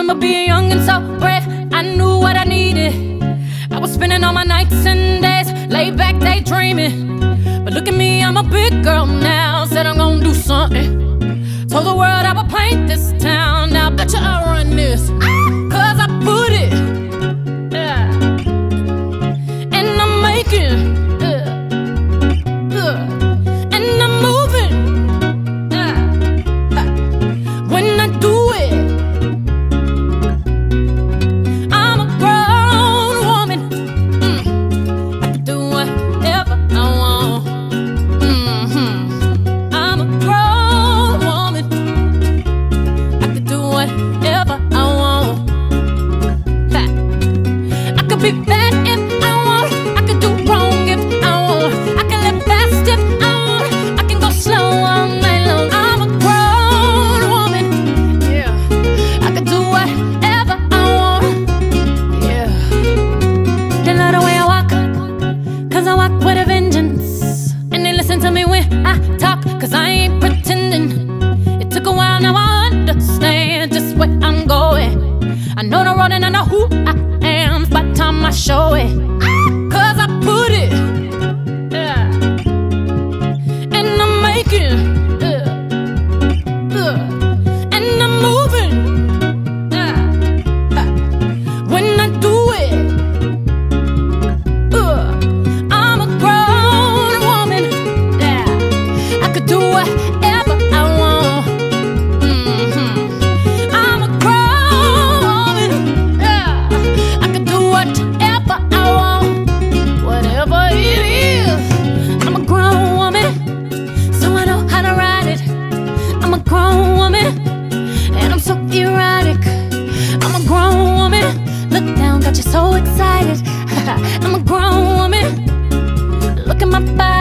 remember being young and so brave. I knew what I needed. I was spending all my nights and days laid back daydreaming. But look at me, I'm a big girl now. Said I'm gonna do something. Told the world I would paint this town. Now betcha I run this, 'cause I put it, yeah. And I'm making, and I'm moving, when I do it. I'm a grown woman, I can do whatever I want. I'm a grown woman, I can do whatever I want. I could be bad if I want, I could do wrong if I want, I can live fast if I want, I can go slow all night long. I'm a grown woman, yeah. I can do whatever I want, yeah. They love the way I walk, 'cause I walk with a vengeance. And they listen to me when I talk, 'cause I ain't pretending. It took a while, now I understand just where I'm going. I know the road and I know who I am by the time I show it, 'cause I put it, yeah. And I'm making, and I'm moving, when I do it. I'm a grown woman, yeah. I could do whatever I want. I'm a grown woman, yeah. I could do whatever I want, whatever it is. I'm a grown woman, so I know how to ride it. I'm a grown woman, and I'm so erratic. I'm a grown woman, look down, got you so excited. I'm a grown woman, look at my body.